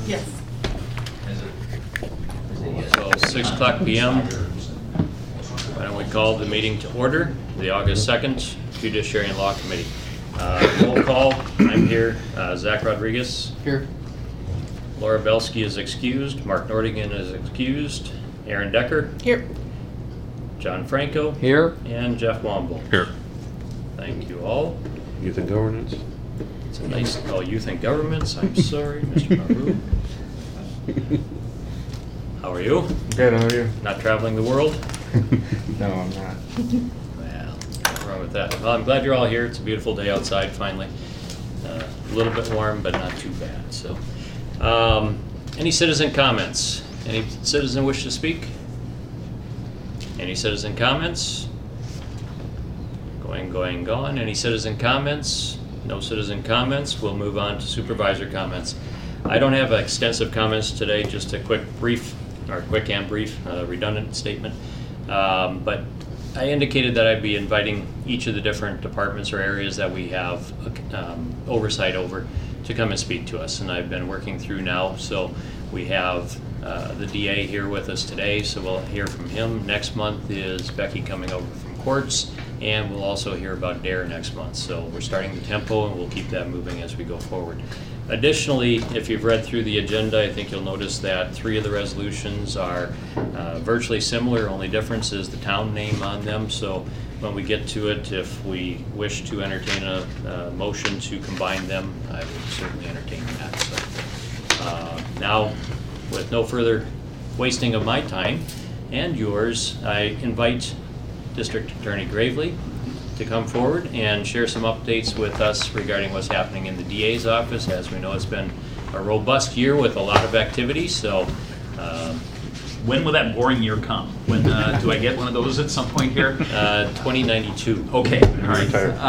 Yes. So 6 o'clock p.m. Why don't we call the meeting to order, the August 2nd Judiciary and Law Committee. Roll call, I'm here. Zach Rodriguez. Here. Laura Belsky is excused. Mark Nordigan is excused. Aaron Decker. Here. John Franco. Here. And Jeff Womble. Here. Thank you all. Youth and Governance. It's a nice, Youth and Governments. I'm sorry, Mr. Maru. How are you? Good, how are you? Not traveling the world? No, I'm not. Well, what's wrong with that? Well, I'm glad you're all here. It's a beautiful day outside, finally. A little bit warm, but not too bad. So, any citizen comments? Any citizen wish to speak? Any citizen comments? Going, gone. Any citizen comments? No citizen comments. We'll move on to supervisor comments. I don't have extensive comments today, just a quick and brief, redundant statement. But I indicated that I'd be inviting each of the different departments or areas that we have oversight over to come and speak to us. And I've been working through now. So we have the DA here with us today, so we'll hear from him. Next month is Becky coming over from courts, and we'll also hear about DARE next month. So we're starting the tempo, and we'll keep that moving as we go forward. Additionally, if you've read through the agenda, I think you'll notice that 3 of the resolutions are virtually similar. Only difference is the town name on them. So when we get to it, if we wish to entertain a motion to combine them, I would certainly entertain that. So now, with no further wasting of my time and yours, I invite District Attorney Gravely to come forward and share some updates with us regarding what's happening in the DA's office. As we know, it's been a robust year with a lot of activity. So, when will that boring year come? When do I get one of those at some point here? 2092. Okay, all right.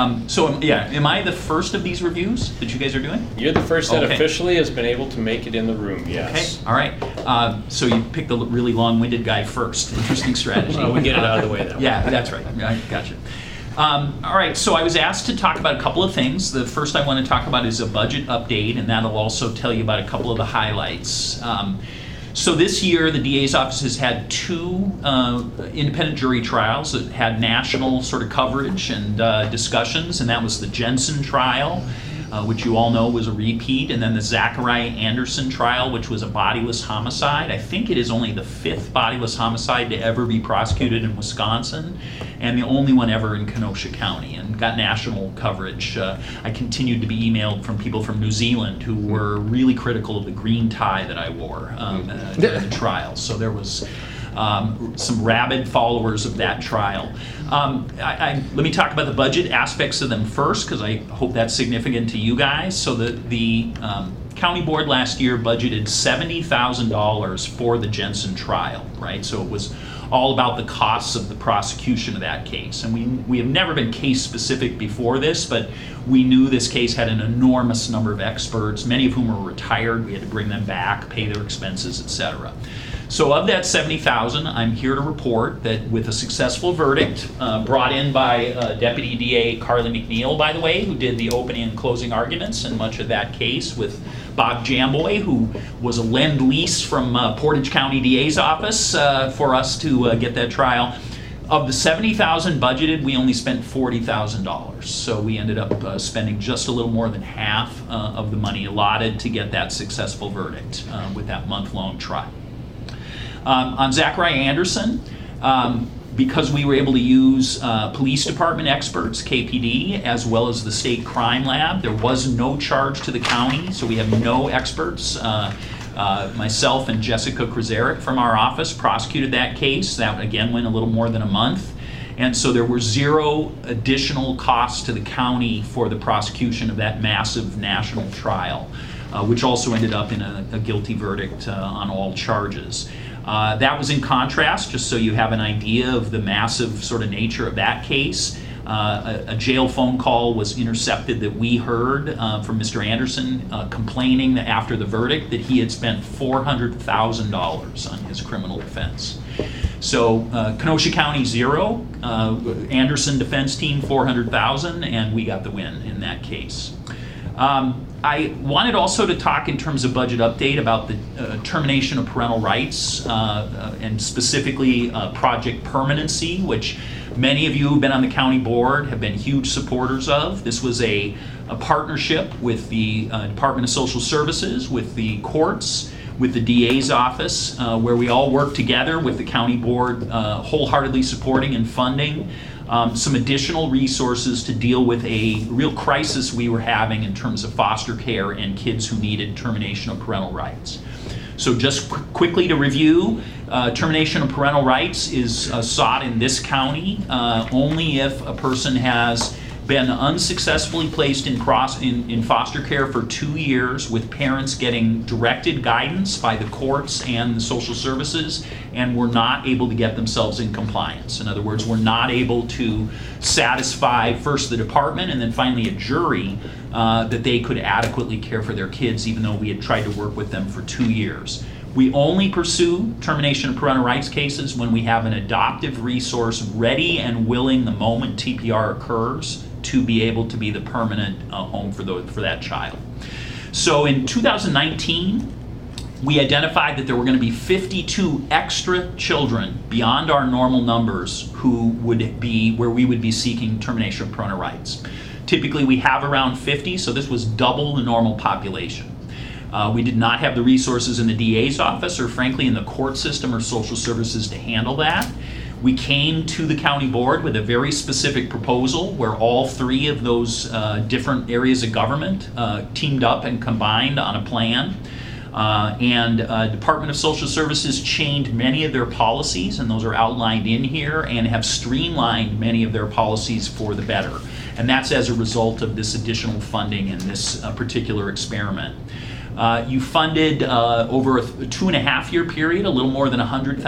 Am I the first of these reviews that you guys are doing? You're the first that officially has been able to make it in the room. Yes. Okay. All right. So you picked the really long-winded guy first. Interesting strategy. Well, we get it out of the way that way. Yeah, that's right. I gotcha. All right, so I was asked to talk about a couple of things. The first I want to talk about is a budget update, and that'll also tell you about a couple of the highlights. So this year, the DA's office has had 2 independent jury trials that had national sort of coverage and discussions, and that was the Jensen trial, which you all know was a repeat, and then the Zachariah Anderson trial, which was a bodiless homicide. I think it is only the 5th bodiless homicide to ever be prosecuted in Wisconsin, and the only one ever in Kenosha County, and got national coverage. I continued to be emailed from people from New Zealand who were really critical of the green tie that I wore during the trial. So there was some rabid followers of that trial. Let me talk about the budget aspects of them first, because I hope that's significant to you guys. So the county board last year budgeted $70,000 for the Jensen trial, right? So it was all about the costs of the prosecution of that case. And we have never been case specific before this, but we knew this case had an enormous number of experts, many of whom were retired. We had to bring them back, pay their expenses, etc. So of that $70,000, I'm here to report that with a successful verdict brought in by Deputy DA Carly McNeil, by the way, who did the opening and closing arguments in much of that case, with Bob Jamboy, who was a lend-lease from Portage County DA's office for us to get that trial. Of the $70,000 budgeted, we only spent $40,000. So we ended up spending just a little more than half of the money allotted to get that successful verdict with that month-long trial. On Zachariah Anderson, because we were able to use police department experts, KPD, as well as the state crime lab, there was no charge to the county, so we have no experts. Myself and Jessica Kruzarek from our office prosecuted that case. That, again, went a little more than a month. And so there were 0 additional costs to the county for the prosecution of that massive national trial, which also ended up in a guilty verdict on all charges. That was in contrast, just so you have an idea of the massive sort of nature of that case. A jail phone call was intercepted that we heard from Mr. Anderson complaining that after the verdict that he had spent $400,000 on his criminal defense. So Kenosha County 0, Anderson defense team $400,000, and we got the win in that case. I wanted also to talk in terms of budget update about the termination of parental rights and specifically project permanency, which many of you who've been on the county board have been huge supporters of. This was a partnership with the Department of Social Services, with the courts, with the DA's office, where we all work together with the county board wholeheartedly supporting and funding some additional resources to deal with a real crisis we were having in terms of foster care and kids who needed termination of parental rights. So just quickly to review, termination of parental rights is sought in this county only if a person has been unsuccessfully placed in foster care for 2 years, with parents getting directed guidance by the courts and the social services, and were not able to get themselves in compliance. In other words, we're not able to satisfy first the department and then finally a jury that they could adequately care for their kids, even though we had tried to work with them for 2 years. We only pursue termination of parental rights cases when we have an adoptive resource ready and willing the moment TPR occurs to be able to be the permanent home for that child. So in 2019, we identified that there were going to be 52 extra children beyond our normal numbers who would be where we would be seeking termination of parental rights. Typically we have around 50, so this was double the normal population. We did not have the resources in the DA's office or frankly in the court system or social services to handle that. We came to the county board with a very specific proposal where all 3 of those different areas of government teamed up and combined on a plan. Department of Social Services changed many of their policies, and those are outlined in here, and have streamlined many of their policies for the better. And that's as a result of this additional funding in this particular experiment. You funded over a 2.5-year period a little more than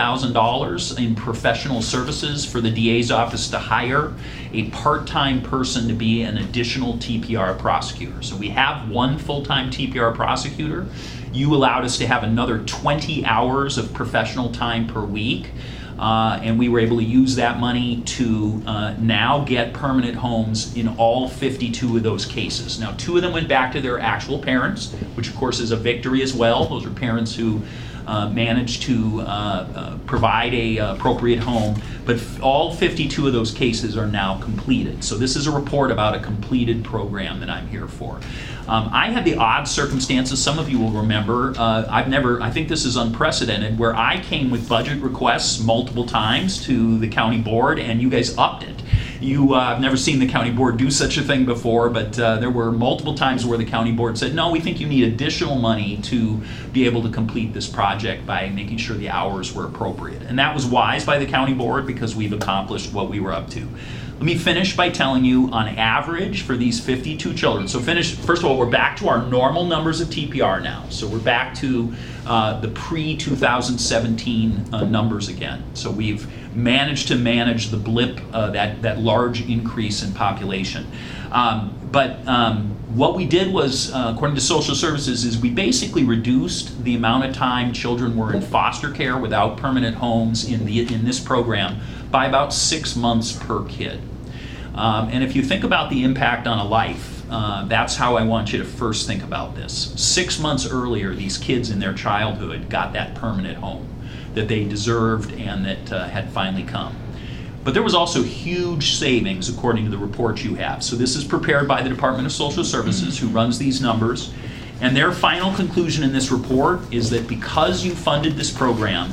$100,000 in professional services for the DA's office to hire a part-time person to be an additional TPR prosecutor. So we have 1 full-time TPR prosecutor. You allowed us to have another 20 hours of professional time per week. And we were able to use that money to now get permanent homes in all 52 of those cases. Now, 2 of them went back to their actual parents, which of course is a victory as well. Those are parents who managed to provide a appropriate home, but all 52 of those cases are now completed. So this is a report about a completed program that I'm here for. I had the odd circumstances, some of you will remember, I think this is unprecedented, where I came with budget requests multiple times to the county board and you guys upped it. I've never seen the county board do such a thing before, but there were multiple times where the county board said, no, we think you need additional money to be able to complete this project by making sure the hours were appropriate. And that was wise by the county board because we've accomplished what we were up to. Let me finish by telling you, on average, for these 52 children, so first of all, we're back to our normal numbers of TPR now. So we're back to the pre-2017 numbers again. So we've managed to manage the blip, that large increase in population. What we did was, according to social services, is we basically reduced the amount of time children were in foster care without permanent homes in this program by about 6 months per kid. And if you think about the impact on a life, that's how I want you to first think about this. 6 months earlier, these kids in their childhood got that permanent home that they deserved and that had finally come. But there was also huge savings according to the report you have. So this is prepared by the Department of Social Services, who runs these numbers. And their final conclusion in this report is that because you funded this program,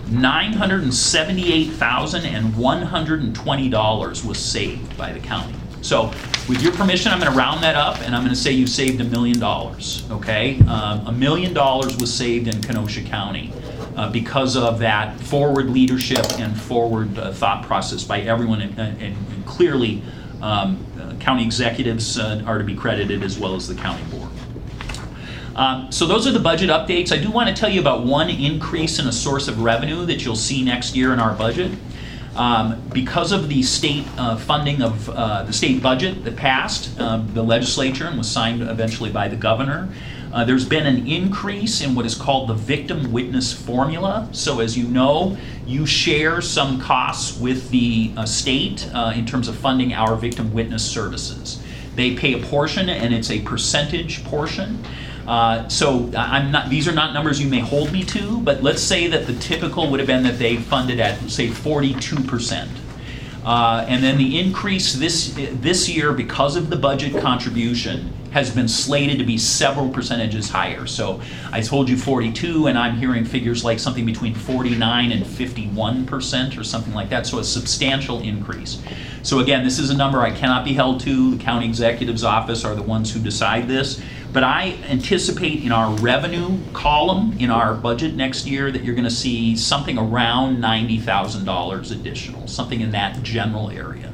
$978,120 was saved by the county. So with your permission, I'm going to round that up and I'm going to say you saved $1 million, okay? $1 million was saved in Kenosha County because of that forward leadership and forward thought process by everyone, and clearly county executives are to be credited as well as the county board. So those are the budget updates. I do want to tell you about one increase in a source of revenue that you'll see next year in our budget. Because of the state funding of the state budget that passed the legislature and was signed eventually by the governor, there's been an increase in what is called the victim witness formula. So as you know, you share some costs with the state in terms of funding our victim witness services. They pay a portion, and it's a percentage portion. So I'm not; these are not numbers you may hold me to, but let's say that the typical would have been that they funded at, say, 42%. And then the increase this year, because of the budget contribution, has been slated to be several percentages higher. So I told you 42, and I'm hearing figures like something between 49 and 51% or something like that, so a substantial increase. So again, this is a number I cannot be held to. The county executive's office are the ones who decide this. But I anticipate in our revenue column in our budget next year that you're going to see something around $90,000 additional, something in that general area.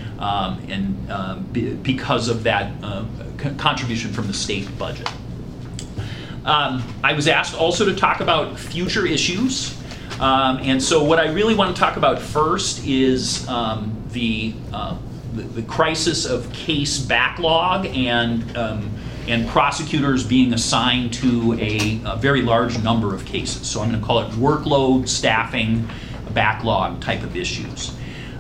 Because of that contribution from the state budget. I was asked also to talk about future issues. And so what I really want to talk about first is the crisis of case backlog and prosecutors being assigned to a very large number of cases. So I'm going to call it workload, staffing, backlog type of issues.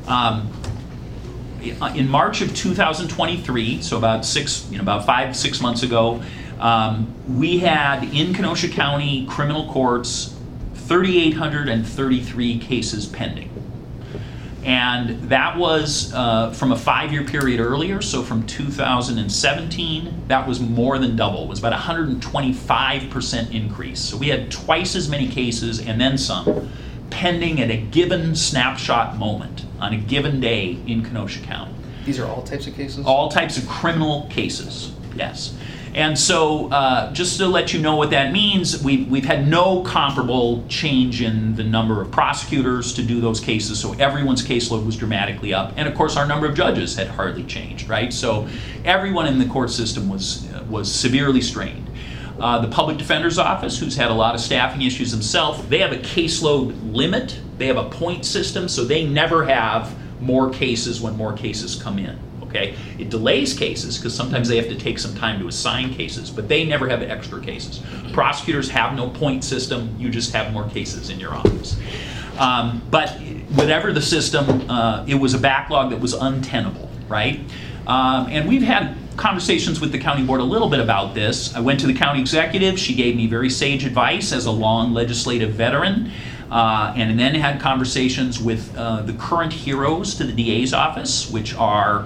In March of 2023, so about 5-6 months ago, we had in Kenosha County criminal courts 3,833 cases pending. And that was from a 5-year period earlier, so from 2017, that was more than double. It was about 125% increase. So we had twice as many cases and then some pending at a given snapshot moment on a given day in Kenosha County. These are all types of cases? All types of criminal cases, yes. And so just to let you know what that means, we've had no comparable change in the number of prosecutors to do those cases, so everyone's caseload was dramatically up. And of course, our number of judges had hardly changed, right? So everyone in the court system was severely strained. The Public Defender's Office, who's had a lot of staffing issues themselves, they have a caseload limit. They have a point system, so they never have more cases when more cases come in. Okay? It delays cases because sometimes they have to take some time to assign cases, but they never have extra cases. Prosecutors have no point system. You just have more cases in your office. But whatever the system, it was a backlog that was untenable, right? And we've had conversations with the county board a little bit about this. I went to the county executive. She gave me very sage advice as a long legislative veteran. And then had conversations with the current heroes to the DA's office, which are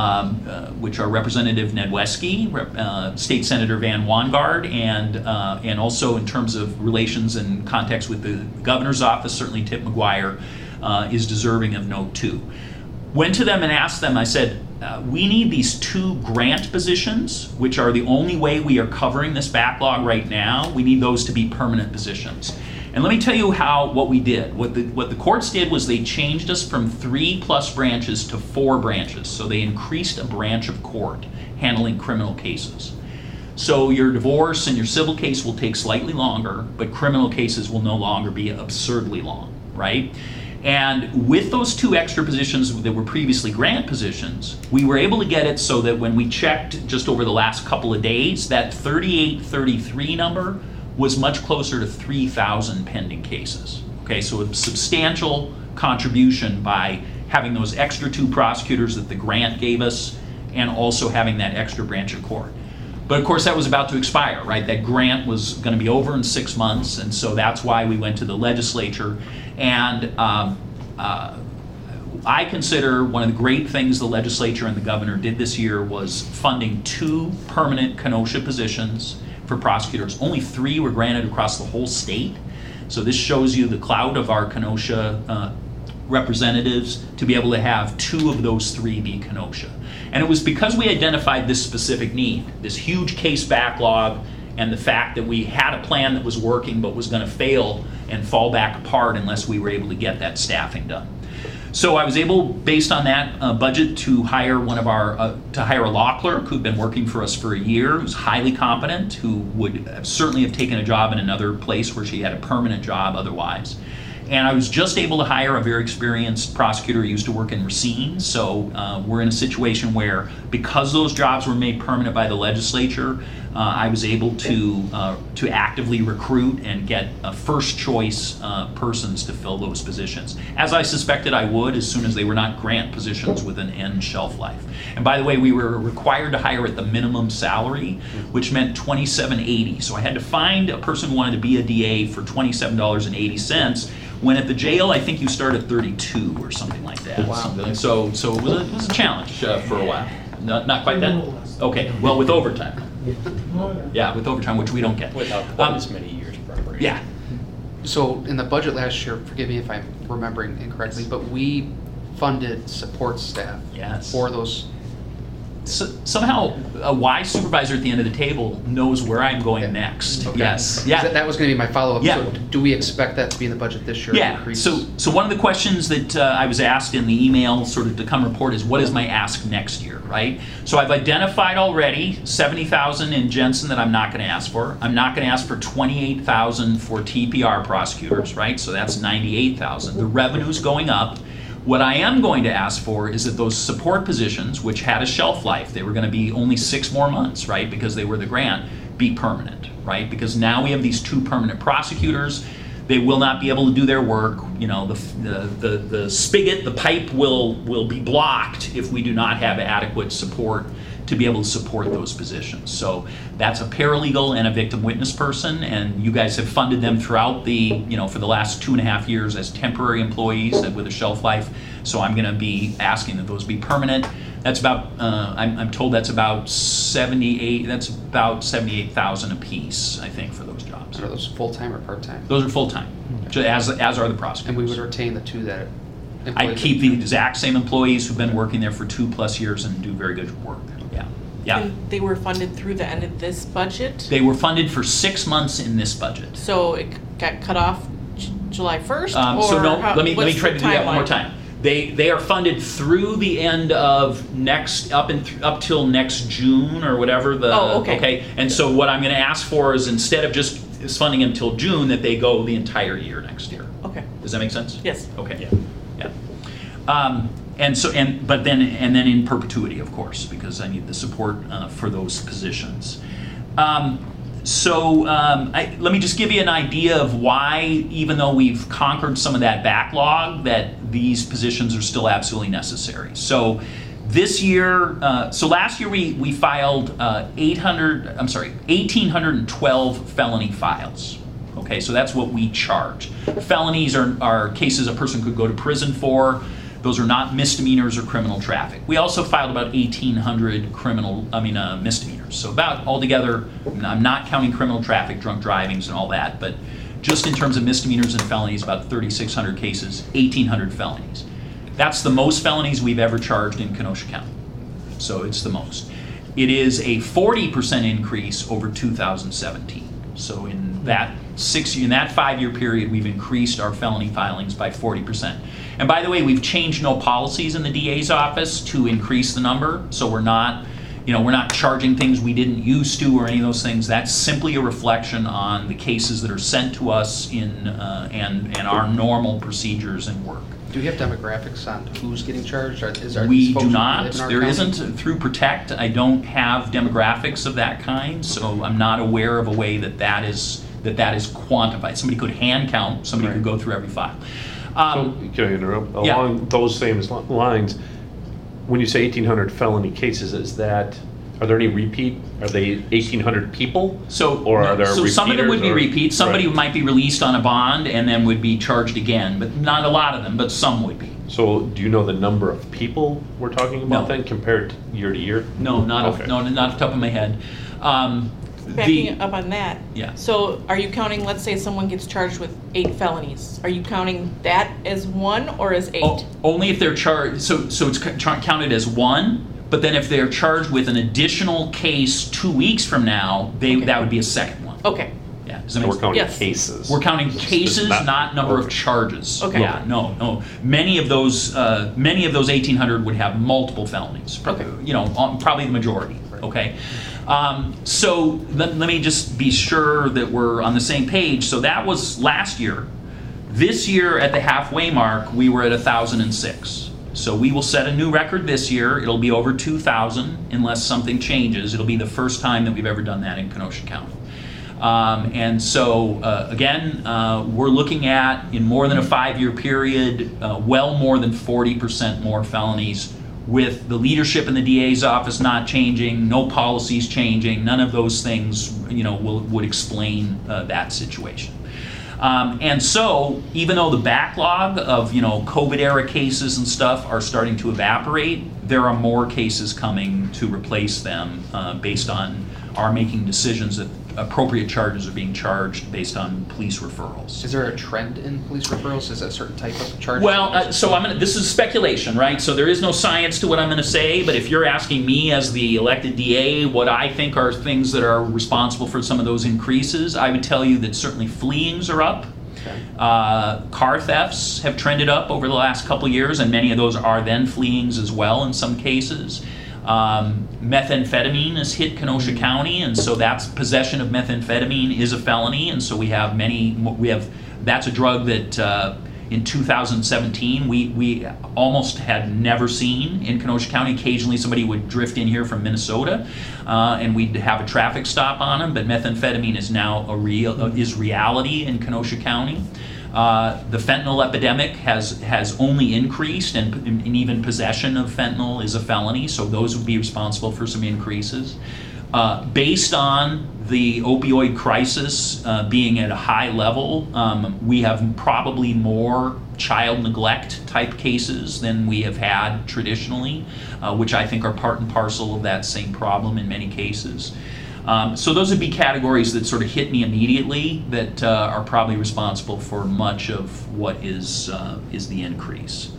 Representative Nedweski, State Senator Van Wangard, and also in terms of relations and contacts with the governor's office, certainly Tip McGuire is deserving of note too. Went to them and asked them, I said, we need these 2 grant positions, which are the only way we are covering this backlog right now. We need those to be permanent positions. And let me tell you what we did. What the courts did was they changed us from 3+ branches to 4 branches. So they increased a branch of court handling criminal cases. So your divorce and your civil case will take slightly longer, but criminal cases will no longer be absurdly long, right? And with those 2 extra positions that were previously grant positions, we were able to get it so that when we checked just over the last couple of days, that 3833 number was much closer to 3,000 pending cases. Okay, so a substantial contribution by having those extra 2 prosecutors that the grant gave us and also having that extra branch of court. But of course that was about to expire, right? That grant was going to be over in 6 months, and so that's why we went to the legislature. And I consider one of the great things the legislature and the governor did this year was funding 2 permanent Kenosha positions for prosecutors. Only 3 were granted across the whole state. So this shows you the clout of our Kenosha representatives to be able to have 2 of those 3 be Kenosha. And it was because we identified this specific need, this huge case backlog, and the fact that we had a plan that was working but was going to fail and fall back apart unless we were able to get that staffing done. So I was able, based on that budget, to hire a law clerk who'd been working for us for a year, who's highly competent, who would certainly have taken a job in another place where she had a permanent job otherwise. And I was just able to hire a very experienced prosecutor who used to work in Racine. So we're in a situation where, because those jobs were made permanent by the legislature, I was able to actively recruit and get first choice persons to fill those positions, as I suspected I would as soon as they were not grant positions with an end shelf life. And by the way, we were required to hire at the minimum salary, which meant $27.80. So I had to find a person who wanted to be a DA for $27.80. When at the jail, I think you start at 32 or something like that. Wow. So it was a challenge for a while. Not quite that. Okay. Well, with overtime. Yeah, with overtime, which we don't get. Without quite as many years preparation. Yeah. So in the budget last year, forgive me if I'm remembering incorrectly, but we funded support staff Yes. for those. So, somehow, a wise supervisor at the end of the table knows where I'm going next. Okay. Yes. That was going to be my follow-up. Yeah. So do we expect that to be in the budget this year? Yeah. Increase? So one of the questions that I was asked in the email, sort of to come report, is what is my ask next year, right? So I've identified already $70,000 in Jensen that I'm not going to ask for. I'm not going to ask for $28,000 for TPR prosecutors, right? So that's $98,000. The revenue's going up. What I am going to ask for is that those support positions, which had a shelf life, they were going to be only 6 more months, right, because they were the grant, be permanent, right? Because now we have these 2 permanent prosecutors. They will not be able to do their work. You know, the spigot, the pipe will be blocked if we do not have adequate support to be able to support those positions. So that's a paralegal and a victim witness person, and you guys have funded them throughout for the last 2.5 years as temporary employees with a shelf life. So I'm going to be asking that those be permanent. That's about, I'm told that's about 78. That's about 78,000 apiece, I think, for those jobs. Are those full-time or part-time? Those are full-time, as are the prosecutors. And we would retain the 2 that. I'd keep the exact same employees who've been working there for 2+ years and do very good work. Yeah. And they were funded through the end of this budget? They were funded for 6 months in this budget. So it got cut off July 1st? So no, let me what's try to the do that one more timeline? time. They are funded through the end of up till next June or whatever. Oh, okay. And so what I'm going to ask for is, instead of just funding until June, that they go the entire year next year. Okay. Does that make sense? Yes. Okay. Yeah. But then in perpetuity, of course, because I need the support for those positions. Let me just give you an idea of why, even though we've conquered some of that backlog, that these positions are still absolutely necessary. So this year, last year we filed 1,812 felony files. Okay, so that's what we charge. Felonies are cases a person could go to prison for. Those are not misdemeanors or criminal traffic. We also filed about 1,800 misdemeanors. So about altogether, I'm not counting criminal traffic, drunk drivings, and all that, but just in terms of misdemeanors and felonies, about 3,600 cases, 1,800 felonies. That's the most felonies we've ever charged in Kenosha County. So it's the most. It is a 40% increase over 2017. So in that 5-year period, we've increased our felony filings by 40%. And by the way, we've changed no policies in the DA's office to increase the number. So we're not charging things we didn't used to or any of those things. That's simply a reflection on the cases that are sent to us and our normal procedures and work. Do you have demographics on who's getting charged? We do not. There county? isn't. Through Protect, I don't have demographics of that kind, so I'm not aware of a way that is quantified. Somebody could hand count. Somebody could go through every file. So, can I interrupt? Along those same lines, when you say 1,800 felony cases, are there any repeat? Are they 1,800 people? Or are there So some of them would be repeaters, or- repeat. Somebody Right. might be released on a bond and then would be charged again, but not a lot of them, but some would be. So do you know the number of people we're talking about No. then, compared to year to year? No, not Okay. off the top of my head. Backing up on that. Yeah. So are you counting, let's say someone gets charged with 8 felonies. Are you counting that as 1 or as 8? Only if they're charged, so it's counted as 1, but then if they're charged with an additional case 2 weeks from now, that would be a second one. Okay. Yeah. Does that So make we're sense? counting Yes. cases. We're counting It's cases, not number of charges. Okay. Yeah, no. Many of those 1,800 would have multiple felonies. Okay. Probably the majority. Okay. So let me just be sure that we're on the same page. So that was last year. This year, at the halfway mark, we were at 1,006. So we will set a new record this year. It'll be over 2,000 unless something changes. It'll be the first time that we've ever done that in Kenosha County. And so, again, we're looking at, in more than a 5-year period, well more than 40% more felonies, with the leadership in the DA's office not changing, no policies changing, none of those things, would explain that situation. And so, even though the backlog of, COVID-era cases and stuff are starting to evaporate, there are more cases coming to replace them based on our making decisions that appropriate charges are being charged based on police referrals. Is there a trend in police referrals? Is that a certain type of charge? Well, this is speculation, right? So there is no science to what I'm going to say, but if you're asking me as the elected DA what I think are things that are responsible for some of those increases, I would tell you that certainly fleeings are up. Okay. Car thefts have trended up over the last couple of years, and many of those are then fleeings as well in some cases. Methamphetamine has hit Kenosha County, and so that's possession of methamphetamine is a felony, and so that's a drug that in 2017 we almost had never seen in Kenosha County. Occasionally somebody would drift in here from Minnesota and we'd have a traffic stop on them, but methamphetamine is now is reality in Kenosha County. The fentanyl epidemic has only increased, and even possession of fentanyl is a felony, so those would be responsible for some increases. Based on the opioid crisis being at a high level, we have probably more child neglect type cases than we have had traditionally, which I think are part and parcel of that same problem in many cases. So those would be categories that sort of hit me immediately that are probably responsible for much of what is the increase.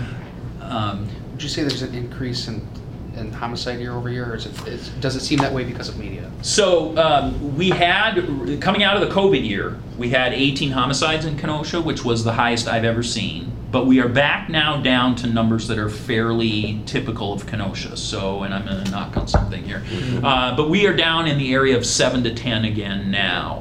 Would you say there's an increase in homicide year over year, or does it seem that way because of media? So we had, coming out of the COVID year, we had 18 homicides in Kenosha, which was the highest I've ever seen. But we are back now down to numbers that are fairly typical of Kenosha. So, and I'm going to knock on something here. But we are down in the area of 7 to 10 again now.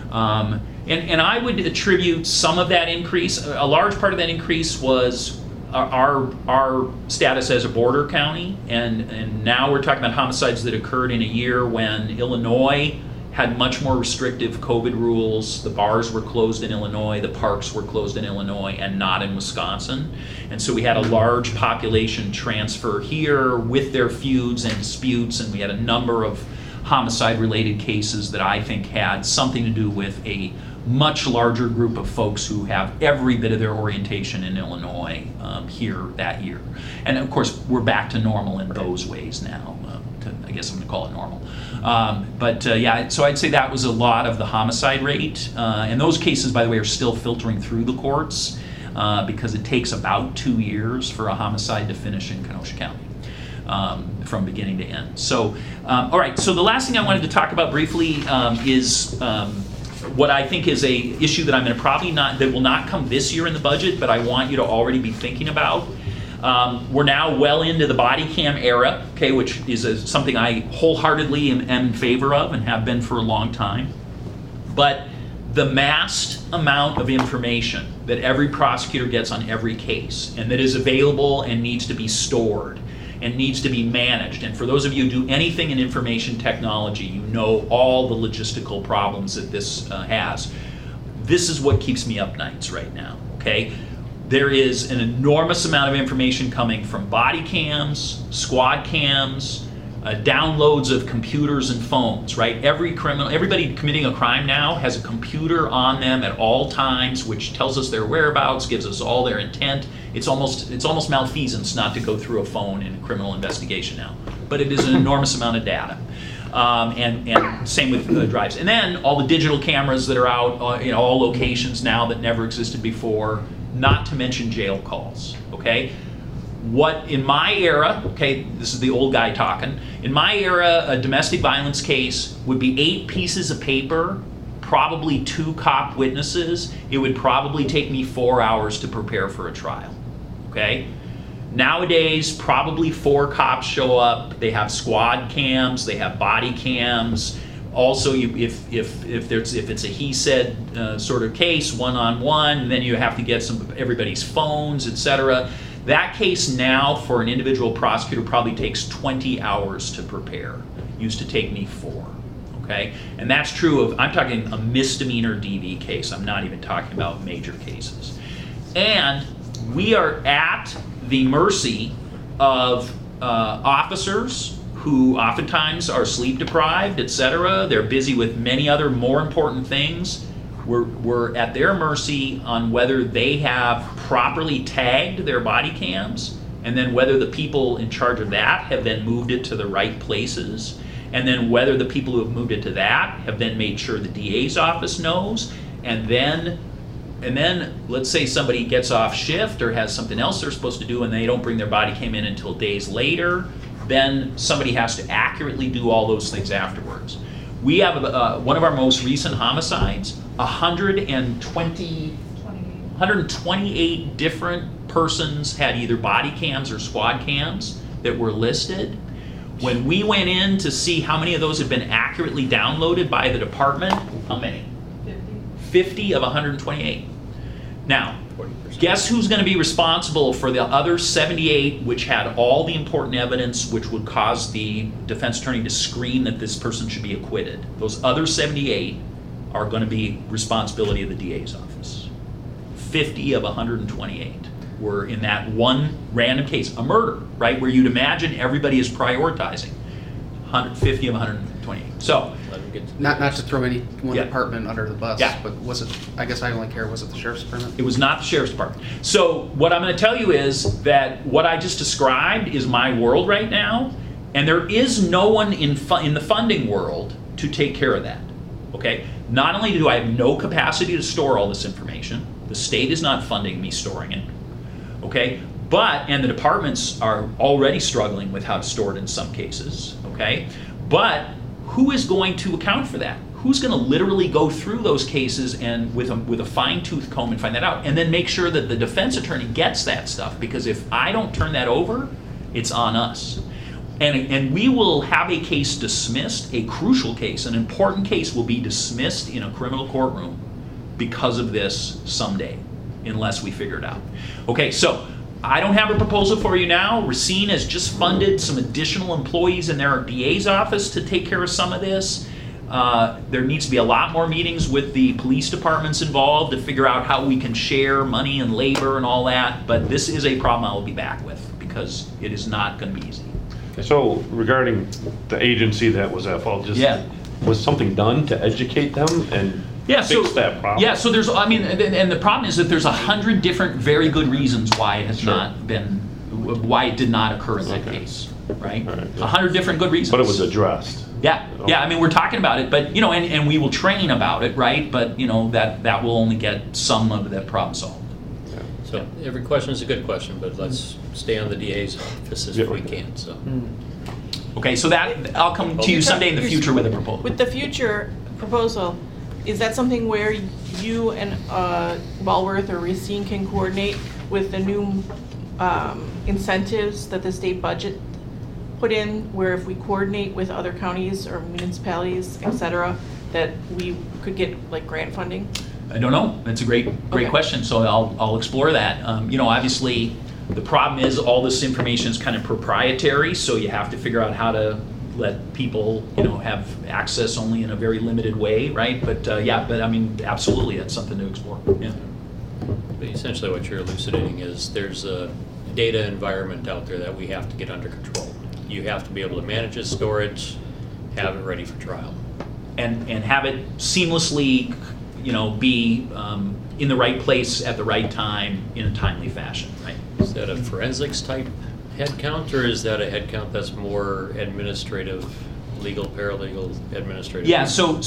And I would attribute some of that increase, a large part of that increase was our status as a border county. And now we're talking about homicides that occurred in a year when Illinois had much more restrictive COVID rules. The bars were closed in Illinois, the parks were closed in Illinois, and not in Wisconsin. And so we had a large population transfer here with their feuds and disputes, and we had a number of homicide-related cases that I think had something to do with a much larger group of folks who have every bit of their orientation in Illinois here that year. And of course, we're back to normal in those ways now. I guess I'm going to call it normal. Yeah, so I'd say that was a lot of the homicide rate. And those cases, by the way, are still filtering through the courts because it takes about 2 years for a homicide to finish in Kenosha County from beginning to end. So, all right, so the last thing I wanted to talk about briefly is what I think is a issue that I'm going to probably that will not come this year in the budget, but I want you to already be thinking about. We're now well into the body cam era, okay, which is something I wholeheartedly am in favor of and have been for a long time. But the massed amount of information that every prosecutor gets on every case and that is available and needs to be stored and needs to be managed. And for those of you who do anything in information technology, you know all the logistical problems that this has. This is what keeps me up nights right now, okay? There is an enormous amount of information coming from body cams, squad cams, downloads of computers and phones, right? Everybody committing a crime now has a computer on them at all times, which tells us their whereabouts, gives us all their intent. It's almost malfeasance not to go through a phone in a criminal investigation now, but it is an enormous amount of data. And same with drives. And then all the digital cameras that are out in all locations now that never existed before, not to mention jail calls, okay? What in my era, okay, this is the old guy talking, in my era, a domestic violence case would be 8 pieces of paper, probably 2 cop witnesses. It would probably take me 4 hours to prepare for a trial, okay? Nowadays, probably 4 cops show up. They have squad cams, they have body cams. Also, if it's a he said sort of case, one-on-one, then you have to get everybody's phones, etc. That case now for an individual prosecutor probably takes 20 hours to prepare. Used to take me 4. Okay? And that's true of, I'm talking a misdemeanor DV case. I'm not even talking about major cases. And we are at the mercy of officers who oftentimes are sleep deprived, etc. They're busy with many other more important things. We're at their mercy on whether they have properly tagged their body cams, and then whether the people in charge of that have then moved it to the right places, and then whether the people who have moved it to that have then made sure the DA's office knows, and then let's say somebody gets off shift or has something else they're supposed to do and they don't bring their body cam in until days later, then somebody has to accurately do all those things afterwards. We have one of our most recent homicides, 128 different persons had either body cams or squad cams that were listed. When we went in to see how many of those had been accurately downloaded by the department, how many? 50 of 128. Now, 40%. Guess who's going to be responsible for the other 78 which had all the important evidence which would cause the defense attorney to scream that this person should be acquitted? Those other 78 are going to be responsibility of the DA's office. 50 of 128 were in that one random case, a murder, right, where you'd imagine everybody is prioritizing. 150 of 128. So, Not to throw any one Yeah. department under the bus, Yeah. but was it, I guess I only care, was it the sheriff's department? it was not the sheriff's department. So what I'm going to tell you is that what I just described is my world right now, and there is no one in the funding world to take care of that. Okay? Not only do I have no capacity to store all this information, the state is not funding me storing it. Okay? And the departments are already struggling with how to store it in some cases. Okay? But who is going to account for that? Who's going to literally go through those cases and with a fine-tooth comb and find that out, and then make sure that the defense attorney gets that stuff? Because if I don't turn that over, it's on us. And we will have a case dismissed, a crucial case, an important case will be dismissed in a criminal courtroom because of this someday, unless we figure it out. Okay, so I don't have a proposal for you now. Racine has just funded some additional employees in their DA's office to take care of some of this. There needs to be a lot more meetings with the police departments involved to figure out how we can share money and labor and all that. But this is a problem I will be back with because it is not going to be easy. So regarding the agency that was at fault, was something done to educate them and fix that problem? Yeah, so there's, and the problem is that there's 100 different very good reasons why it has not been, why it did not occur in that case, right? 100 different good reasons. But it was addressed. Yeah, we're talking about it, but, and we will train about it, right? But, that will only get some of that problem solved. So every question is a good question, but let's stay on the DA's offices if we can, so. Okay, so that, I'll come to you someday in the future with a proposal. With the future proposal, is that something where you and Walworth or Racine can coordinate with the new incentives that the state budget put in, where if we coordinate with other counties or municipalities, et cetera, that we could get like grant funding? I don't know. That's a great question. So I'll explore that. Obviously, the problem is all this information is kind of proprietary, so you have to figure out how to let people, have access only in a very limited way, right? But absolutely, that's something to explore. Yeah. But essentially, what you're elucidating is there's a data environment out there that we have to get under control. You have to be able to manage it, store it, have it ready for trial, and have it seamlessly, be in the right place at the right time in a timely fashion, right? Is that a forensics type head count, or is that a head count that's more administrative, legal, paralegal, administrative? Yeah. So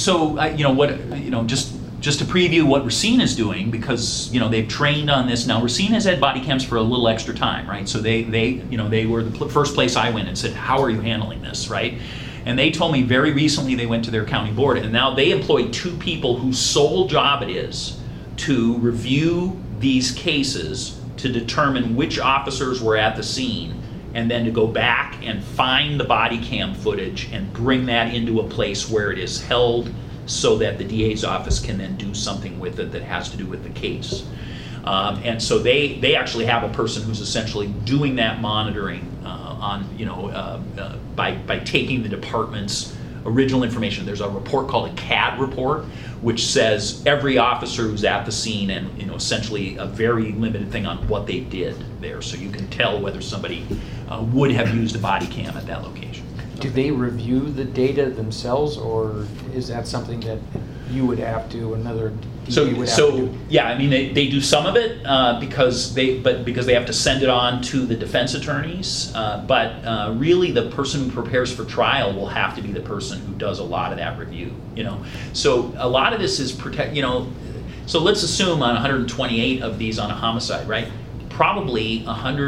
just to preview what Racine is doing, because they've trained on this now. Racine has had body cams for a little extra time, right? So they were the first place I went and said, "How are you handling this?" Right? And they told me very recently they went to their county board, and now they employ 2 people whose sole job it is to review these cases to determine which officers were at the scene, and then to go back and find the body cam footage and bring that into a place where it is held so that the DA's office can then do something with it that has to do with the case. And so they actually have a person who's essentially doing that monitoring by taking the department's original information. There's a report called a CAD report, which says every officer who's at the scene, and essentially a very limited thing on what they did there, so you can tell whether somebody would have used a body cam at that location. Do they review the data themselves, or is that something that you would have to, another DP would have to do? Yeah, I mean, they do some of it because they have to send it on to the defense attorneys. But really, the person who prepares for trial will have to be the person who does a lot of that review. So a lot of this is So let's assume on 128 of these on a homicide, right? Probably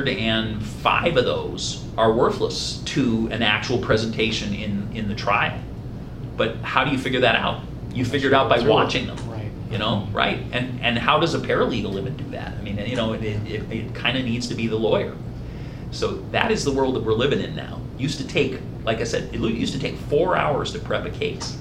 105 of those are worthless to an actual presentation in the trial. But how do you figure that out? You figure it out by watching them. Right. Right? And how does a paralegal even do that? I mean, it kind of needs to be the lawyer. So that is the world that we're living in now. Used to take, like I said, it used to take 4 hours to prep a case.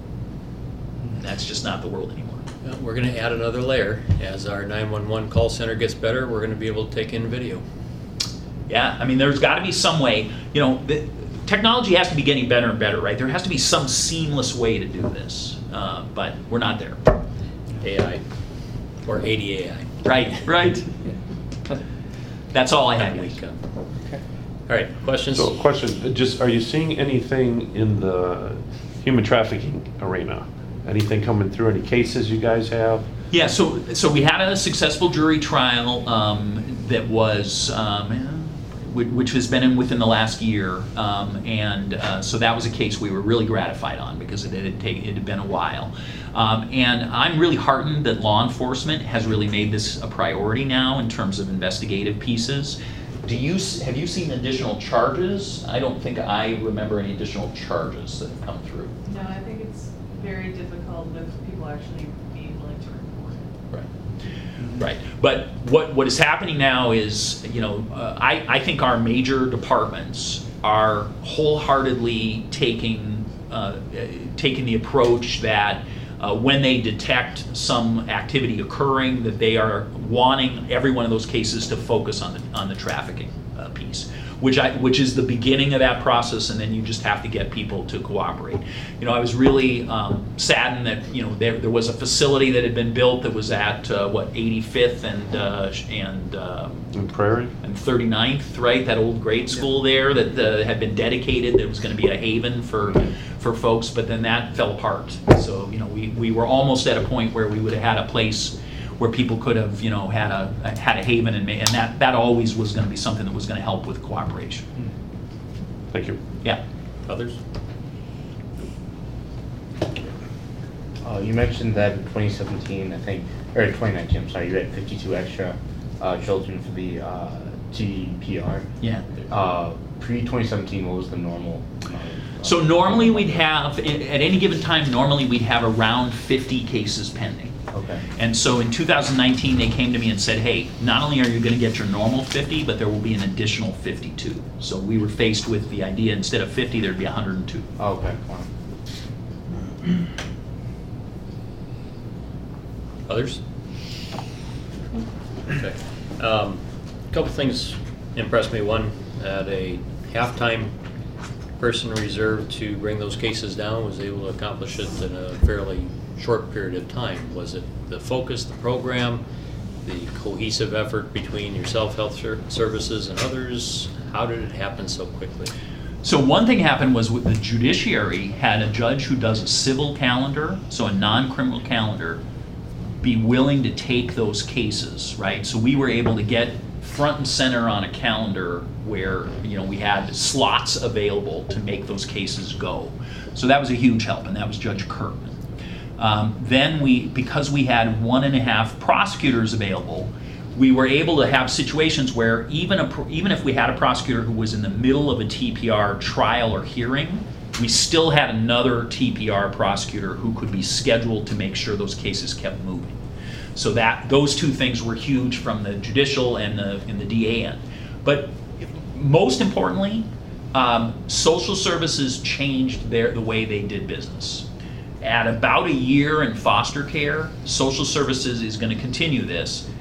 And that's just not the world anymore. Well, we're going to add another layer. As our 911 call center gets better, we're going to be able to take in video. Yeah, I mean, there's got to be some way, the technology has to be getting better and better, right? There has to be some seamless way to do this, but we're not there. AI, or ADAI. Right. That's all I had. Week. All right, questions? So, question, are you seeing anything in the human trafficking arena? Anything coming through, any cases you guys have? Yeah, so we had a successful jury trial that was, which has been within the last year, so that was a case we were really gratified on because it had been a while. And I'm really heartened that law enforcement has really made this a priority now in terms of investigative pieces. Have you seen additional charges? I don't think I remember any additional charges that have come through. No, I think it's very difficult with people actually being willing to report it. Right. But what is happening now is, I think our major departments are wholeheartedly taking the approach that when they detect some activity occurring, that they are wanting every one of those cases to focus on the trafficking piece, which is the beginning of that process, and then you just have to get people to cooperate. I was really saddened that there was a facility that had been built that was at 85th and Prairie and 39th, right? That old grade school there that had been dedicated. That was going to be a haven for folks, but then that fell apart. So we were almost at a point where we would have had a place where people could have had a haven, and that always was going to be something that was going to help with cooperation. Thank you. Yeah. Others? You mentioned that in 2017, I think, or 2019, I'm sorry, you had 52 extra children for the TPR. Yeah. Pre-2017, what was the normal? So normally we'd have, at any given time, we'd have around 50 cases pending. Okay. And so in 2019, they came to me and said, hey, not only are you going to get your normal 50, but there will be an additional 52. So we were faced with the idea, instead of 50, there'd be 102. Oh, okay. Wow. Others? Okay. A couple things impressed me. One, that a half-time person reserved to bring those cases down was able to accomplish it in a fairly short period of time. Was it the focus, the program, the cohesive effort between yourself, health services, and others? How did it happen so quickly? So one thing happened was with the judiciary had a judge who does a civil calendar, so a non-criminal calendar, be willing to take those cases, right? So we were able to get front and center on a calendar where we had slots available to make those cases go. So that was a huge help, and that was Judge Kirkman. Then because we had 1.5 prosecutors available, we were able to have situations where even if we had a prosecutor who was in the middle of a TPR trial or hearing, we still had another TPR prosecutor who could be scheduled to make sure those cases kept moving. So those two things were huge from the judicial and the DA end. But most importantly, social services changed the way they did business. At about a year in foster care, social services is going to continue this.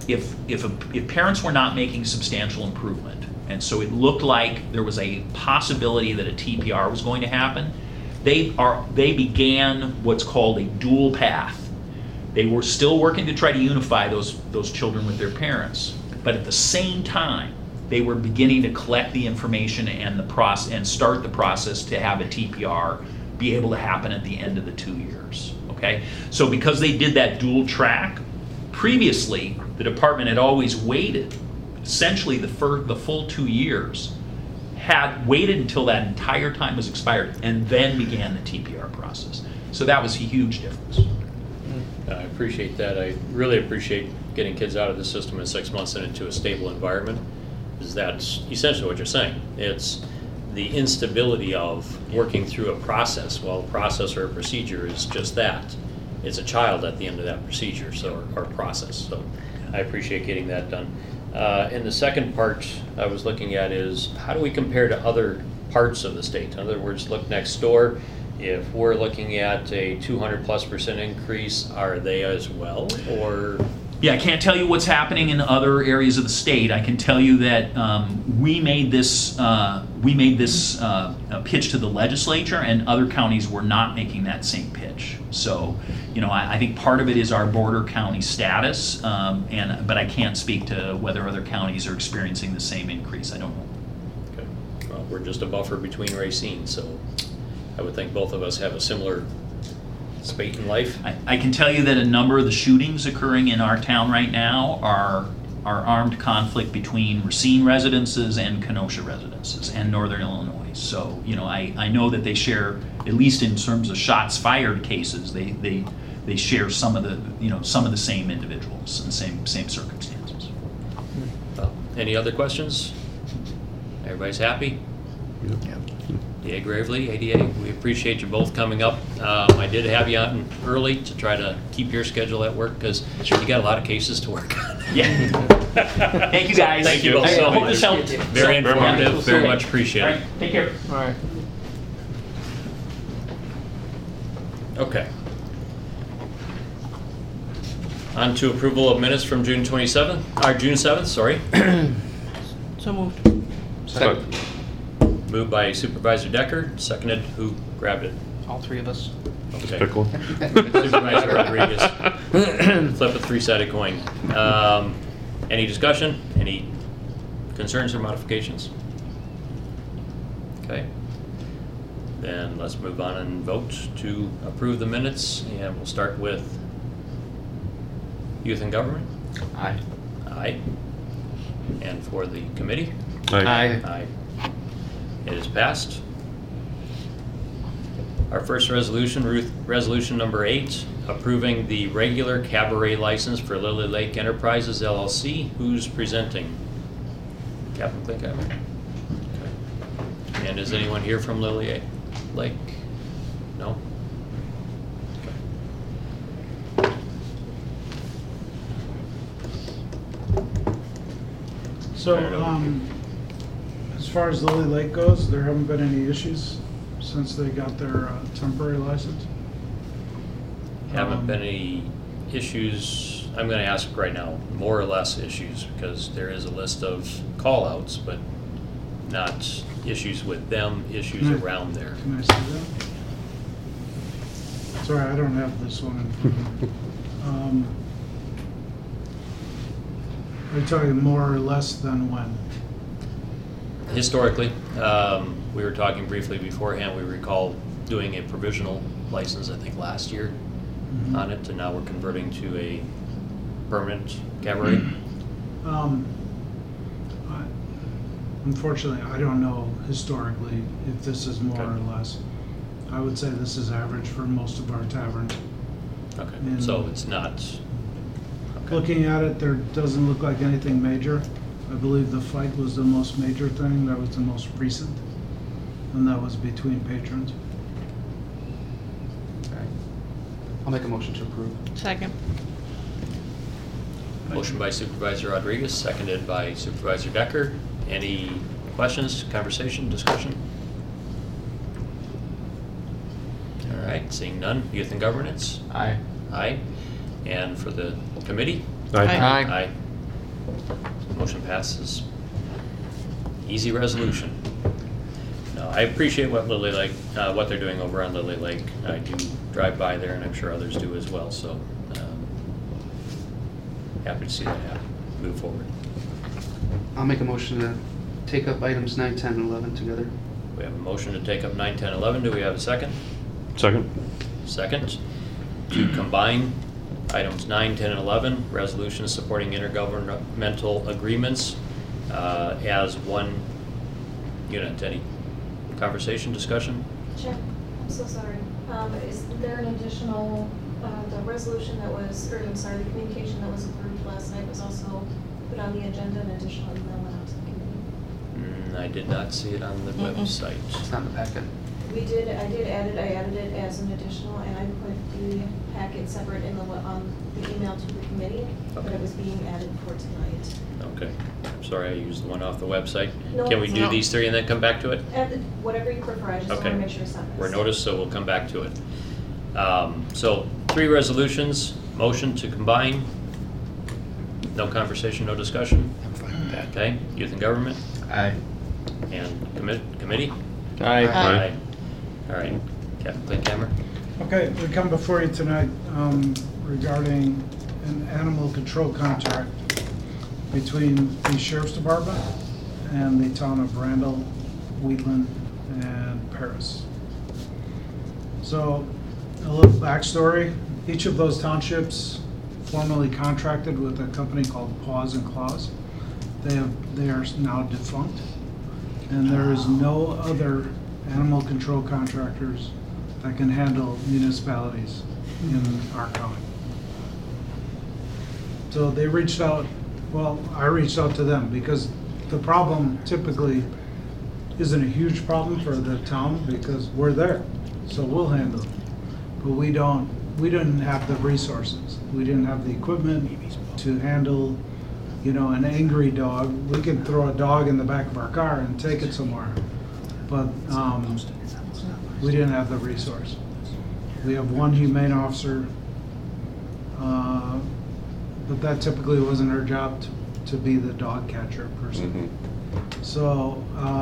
if parents were not making substantial improvement, and so it looked like there was a possibility that a TPR was going to happen, they began what's called a dual path. They were still working to try to unify those children with their parents, but at the same time, they were beginning to collect the information and start the process to have a TPR be able to happen at the end of the 2 years. Okay, so because they did that dual track, previously the department had always waited, essentially the full 2 years, had waited until that entire time was expired and then began the TPR process. So that was a huge difference. I appreciate that. I really appreciate getting kids out of the system in 6 months and into a stable environment, because that's essentially what you're saying. It's the instability of working through a process. Well, a process or a procedure is just that. It's a child at the end of that procedure, or process. So I appreciate getting that done. And the second part I was looking at is, how do we compare to other parts of the state? In other words, look next door. If we're looking at a 200+% increase, are they as well, or? Yeah, I can't tell you what's happening in other areas of the state. I can tell you that we made this pitch to the legislature, and other counties were not making that same pitch. So, I think part of it is our border county status, but I can't speak to whether other counties are experiencing the same increase. I don't know. Okay. Well, we're just a buffer between Racine, so I would think both of us have a similar spate in life. I can tell you that a number of the shootings occurring in our town right now are armed conflict between Racine residences and Kenosha residences and Northern Illinois. So, I know that they share, at least in terms of shots fired cases, they share some of the same individuals and same circumstances. Well, any other questions? Everybody's happy? Yeah. DA Gravely, ADA, we appreciate you both coming up. I did have you on early to try to keep your schedule at work, because you got a lot of cases to work on. Yeah. Thank you, guys. Thank you both so I hope much. this helped. Very informative, very much All appreciated. right, take care. All right. Okay. On to approval of minutes from June 7th, sorry. So moved. Second. Moved by Supervisor Decker, seconded. Who grabbed it? All three of us. Okay. Pick one. Supervisor Rodriguez. Flip a three-sided coin. Any discussion? Any concerns or modifications? Okay. Then let's move on and vote to approve the minutes, and we'll start with Youth and Government. Aye. Aye. And for the committee? Aye. Aye. It is passed. Our first resolution, resolution number 8, approving the regular cabaret license for Lily Lake Enterprises LLC. Who's presenting? Captain Klinkhamer. Okay. And is anyone here from Lily Lake? No? So, as far as Lily Lake goes, there haven't been any issues since they got their temporary license? Haven't been any issues. I'm going to ask right now, more or less issues, because there is a list of call-outs, but not issues with them, issues around there. Can I see that? Sorry, I don't have this one in front of me. Are you talking more or less than when? Historically, we were talking briefly beforehand, we recall doing a provisional license, I think last year on it, and now we're converting to a permanent cabaret. Unfortunately, I don't know historically if this is more Okay. or less. I would say this is average for most of our taverns. Okay, And- so it's not, Looking at it, there doesn't look like anything major. I believe the fight was the most major thing, that was the most recent, and that was between patrons. Okay. I'll make a motion to approve. Second. motion by Supervisor Rodriguez, seconded by Supervisor Decker. Any questions, conversation, discussion? All right, seeing none. Youth and Governance? Aye. Aye. And for the committee? Aye. Aye. Motion passes. Easy resolution. No, I appreciate what Lily Lake, what they're doing over on Lily Lake. I do drive by there, and I'm sure others do as well, so happy to see that happen, move forward. I'll make a motion to take up items 9, 10, and 11 together. We have a motion to take up 9, 10, 11. Do we have a second? Second? Second. To combine items 9, 10, and 11, resolutions supporting intergovernmental agreements as one unit. Any conversation, discussion? Check. I'm so sorry. Is there an additional, the resolution that was, or I'm sorry, the communication that was approved last night was also put on the agenda, an additional email went out to the committee? I did not see it on the website. It's not in the packet. I did add it, I added it as an additional, and I put the packet separate in the, on the email to the committee, but Okay. it was being added for tonight. Okay. I'm sorry, I used the one off the website. No, Can we do no. these three and then come back to it? Whatever you prefer, I just want Okay. to make sure it's not missed. We're noticed, so we'll come back to it. So 3 resolutions, motion to combine. No conversation, no discussion. I'm fine with that. Okay, youth and government Aye. and committee? Aye. Aye. All right, Captain Klinkhammer? Okay, we come before you tonight regarding an animal control contract between the Sheriff's Department and the town of Randall, Wheatland, and Paris. So, a little backstory. Each of those townships formerly contracted with a company called Paws and Claws. They are now defunct, and there is no other animal control contractors that can handle municipalities in our county. So they reached out, well, I reached out to them because the problem typically isn't a huge problem for the town because we're there, so we'll handle it. But we didn't have the resources. We didn't have the equipment to handle, an angry dog. We can throw a dog in the back of our car and take it somewhere. But we didn't have the resource. We have one humane officer, but that typically wasn't her job to be the dog catcher person. So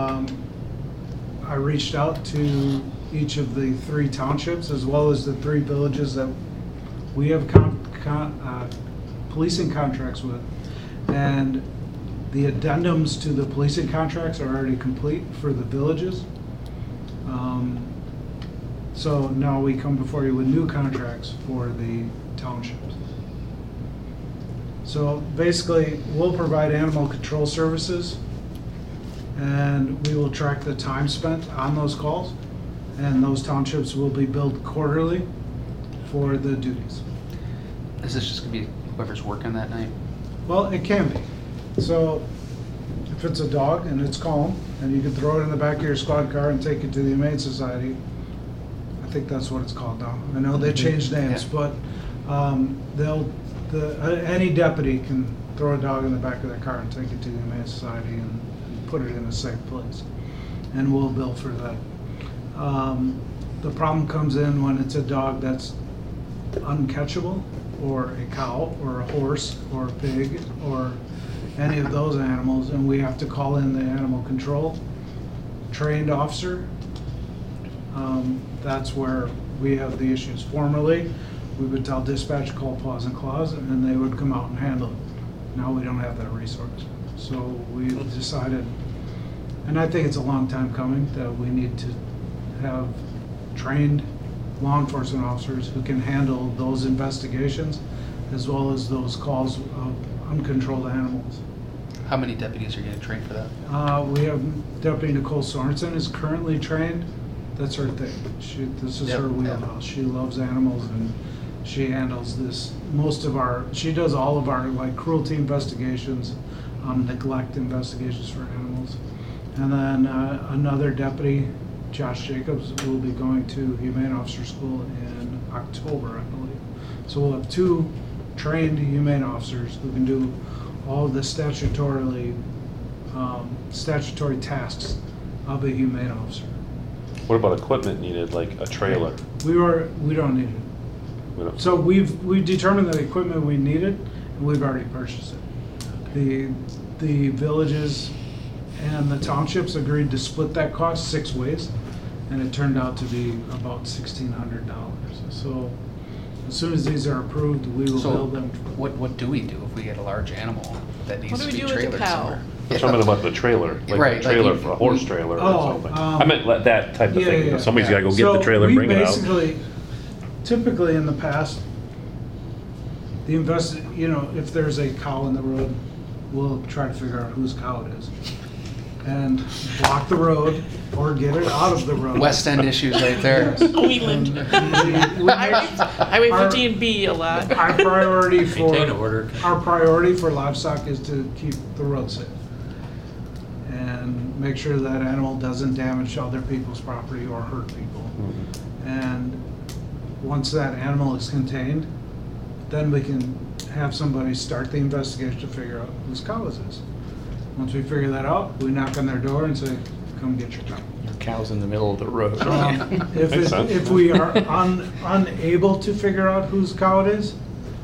I reached out to each of the 3 townships as well as the 3 villages that we have policing contracts with. And the addendums to the policing contracts are already complete for the villages. So now we come before you with new contracts for the townships. So basically, we'll provide animal control services, and we will track the time spent on those calls, and those townships will be billed quarterly for the duties. Is this just gonna be whoever's working that night? Well, it can be. So if it's a dog and it's calm, and you can throw it in the back of your squad car and take it to the Humane Society, I think that's what it's called now. I know they changed names, Yeah. but any deputy can throw a dog in the back of their car and take it to the Humane Society and put it in a safe place, and we'll bill for that. The problem comes in when it's a dog that's uncatchable, or a cow, or a horse, or a pig, or any of those animals, and we have to call in the animal control trained officer. That's where we have the issues. Formerly, we would tell dispatch, call Paws and Claws, and then they would come out and handle it. Now we don't have that resource. So we've decided, and I think it's a long time coming, that we need to have trained law enforcement officers who can handle those investigations as well as those calls of uncontrolled animals. How many deputies are getting trained for that? We have Deputy Nicole Sorensen is currently trained. That's her thing. This is Yep, her wheelhouse. She loves animals and she handles this. She does all of our cruelty investigations, neglect investigations for animals. And then another deputy, Josh Jacobs, will be going to Humane Officer School in October, I believe. So we'll have 2 trained humane officers who can do all the statutory tasks of a humane officer. What about equipment needed, like a trailer? We don't need it. We don't- So we've determined the equipment we needed, and we've already purchased it. The villages and the townships agreed to split that cost 6 ways, and it turned out to be about $1,600. So as soon as these are approved, we will So build them. what do we do if we get a large animal that needs What do to we be do with the trailered cow? somewhere? That's what I meant about the trailer, like Right, a like trailer you- for a horse trailer Oh, or something. I meant like that type of yeah, thing. You know, yeah, somebody's yeah. got to go get the trailer and bring it out. So we basically, typically in the past, if there's a cow in the road, we'll try to figure out whose cow it is. And block the road or get it out of the road. West End issues right there. Yes. Wheeland. We- Highway Our- 50 and B a lot. Our priority for, Maintain order. our priority for livestock is to keep the road safe. And make sure that animal doesn't damage other people's property or hurt people. And once that animal is contained, then we can have somebody start the investigation to figure out whose cow is this. Once we figure that out, we knock on their door and say, come get your cow. Your cow's in the middle of the road. Makes sense. If we are unable to figure out whose cow it is,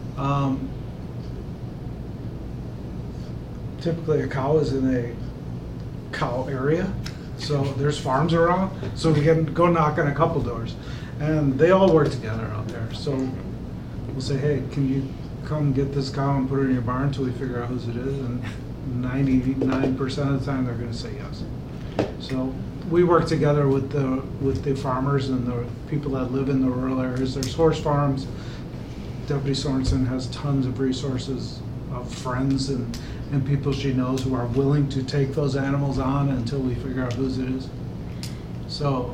typically a cow is in a cow area, so there's farms around, so we can go knock on a couple doors. And they all work together out there, so we'll say, hey, can you come get this cow and put it in your barn until we figure out whose it is? And 99% of the time, they're gonna say yes. So we work together with the farmers and the people that live in the rural areas. There's horse farms. Deputy Sorensen has tons of resources of friends and people she knows who are willing to take those animals on until we figure out whose it is. So,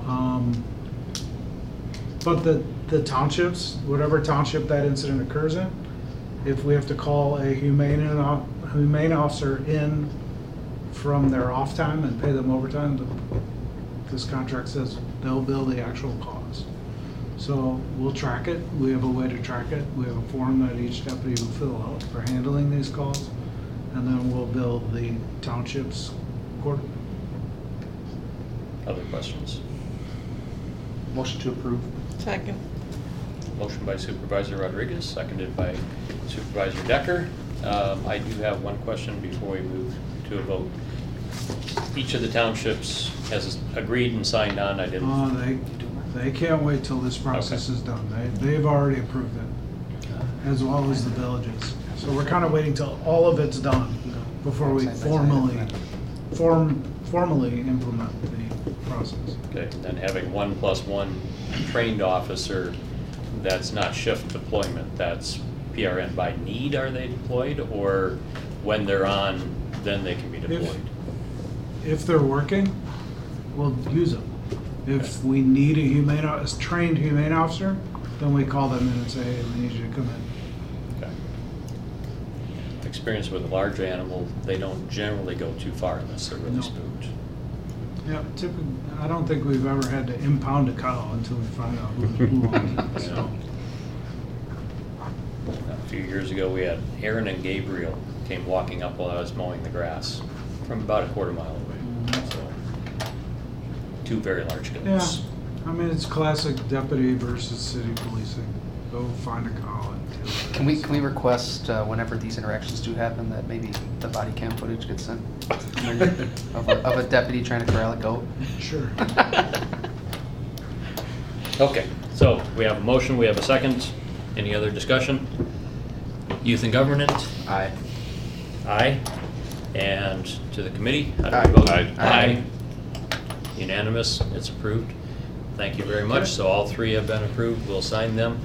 but the townships, whatever township that incident occurs in, if we have to call a humane officer in from their off time and pay them overtime, this contract says they'll bill the actual cost. So we'll track it. We have a way to track it. We have a form that each deputy will fill out for handling these calls, and then we'll bill the townships accordingly. Other questions? Motion to approve. Second. Motion by Supervisor Rodriguez, seconded by Supervisor Decker. I do have one question before we move to a vote. Each of the townships has agreed and signed on. I didn't. Oh, they can't wait till this process is done. They've already approved it, as well as the villages. So we're kind of waiting till all of it's done before we formally implement the process. Okay, and then having 1+1 trained officer, that's not shift deployment, that's PRN by need. Are they deployed, or when they're on, then they can be deployed? If they're working, we'll use them. If we need a trained humane officer, then we call them in and say, hey, we need you to come in. Okay. Experience with a large animal, they don't generally go too far unless they're really No. spooked. Yeah, typically, I don't think we've ever had to impound a cow until we find out who owns it, so. A few years ago, we had Aaron and Gabriel came walking up while I was mowing the grass from about a quarter mile away. So, two very large Yeah, goats. I mean, it's classic deputy versus city policing. Go find a cow and deal with it. Can we request whenever these interactions do happen that maybe the body cam footage gets sent of a deputy trying to corral a goat? Sure. Okay, so we have a motion, we have a second. Any other discussion? Youth and government? Aye. Aye. And to the committee? How do Aye. we vote? Aye. Aye. Unanimous, it's approved. Thank you very much. So all three have been approved, we'll sign them.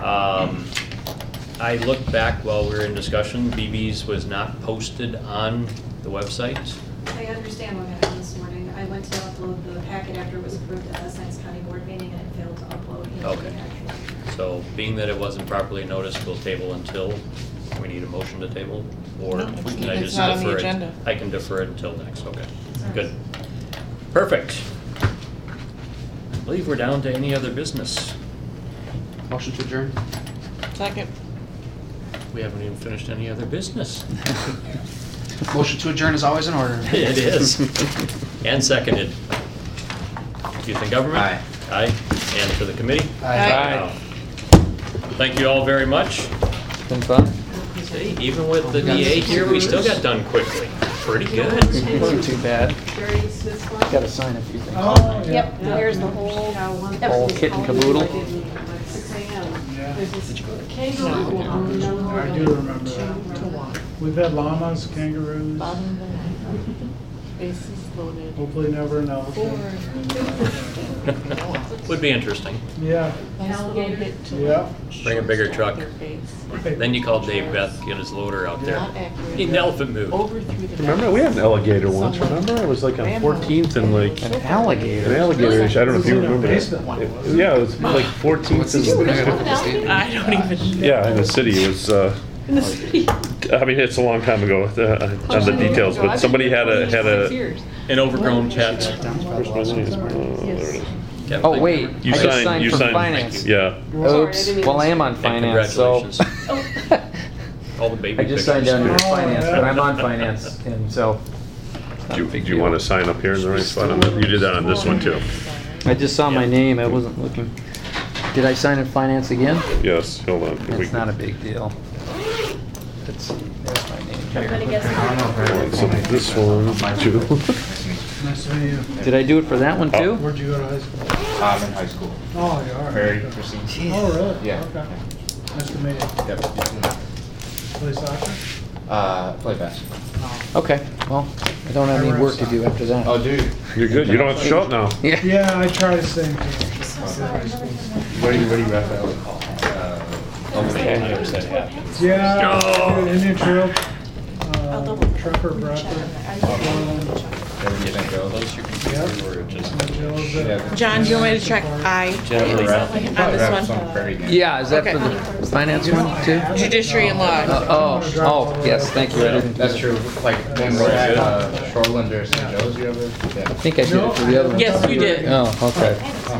I looked back while we were in discussion, BB's was not posted on the website. I understand what happened this morning. I went to upload the packet after it was approved at the Science County Board meeting, and it failed to upload into Okay. the actual. So being that it wasn't properly noticed, we'll table until, we need a motion to table? Or No, can I it's just not on the defer it? agenda. I can defer it until next, okay. Sorry. Good. Perfect. I believe we're down to any other business. Motion to adjourn. Second. We haven't even finished any other business. Motion to adjourn is always in order. It is. And seconded. Youth and government? Aye. Aye. And to the committee? Aye. Wow. Thank you all very much. Been fun. See, even with the DA here, we still got done quickly. Pretty good. Wasn't too bad. Jerry Smith's one. Got to sign a few things. Oh, yeah. Yep, there's the whole. Whole kit and caboodle. 6 a.m. Yeah. There's this kangaroo on the I do remember that. We've had llamas, kangaroos, Bases loaded. hopefully never an elephant. Would be interesting. Yeah, Alligator hit yeah. Bring a bigger truck. Then you call Dave Beth, get his loader out there. Need an elephant move. Remember, we had an alligator once, remember? It was like on 14th and like, An alligator. an alligator, I don't know if you remember that. Yeah, it was like 14th What's the and, I don't even. yeah, in the city, it was, In the city. I mean, it's a long time ago on the details, but somebody had a, An overgrown cat. where's my name? There it is. Oh, wait, You I just signed you for signed, finance. yeah. Oops, well, I am on And finance, so. congratulations. All the baby I just pictures. signed down here for Oh, finance, yeah. but I'm on finance, and so. it's not a Do big you deal. want to sign up here in the right spot on that? You did that on this one too. I just saw my name, I wasn't looking. Did I sign in finance again? Yes, hold on. It's not a big deal. Let's see, there's my name Everybody here. gets. So this one, too. Nice to meet you. Did I do it for that one too? Where'd you go to high school? I'm in high school. Oh, you are. Very interesting. Oh, really? Yeah. Okay. Nice to meet you. Yep. Play soccer? Play basketball. Okay, well, I don't have any work to do after that. Oh, dude. You're good. You don't have to show up now. Yeah. Yeah, I try to stay in touch. Where do you ref out? Okay. Yeah, Indian Trail, I'll double Trapper, recheck Bradford. on that. Ever get that go? John, do you want me to check I on this one? Yeah, is that for Okay. the finance one too? Judiciary and law. Oh, yes, thank you, I didn't. That's true. Like when we're at Shoreland or St. Joe's, you ever? I think I did it for the other one. Yes, you did. Oh, okay.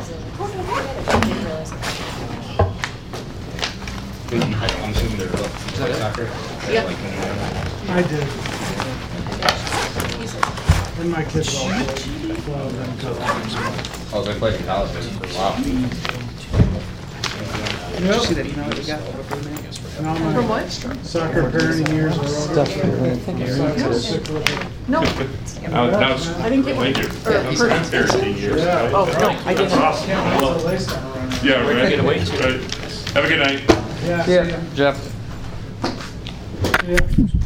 I'm assuming they're play soccer. Yep. I did. And my kids all played. Well, them too. Oh, they played in college. Wow. Yep. See that email you got? Now my From what? Soccer parenting years are over. Stuff that I think I So I read got to. sick with it. No. Now it's, I didn't get one. thank you. Or person. Yeah. Oh, no, I didn't. Awesome. Can't wait till they start running. Yeah, We're gonna get away right. to. Right. Have a good night. Yeah, see ya. Yeah, Jeff. Yeah.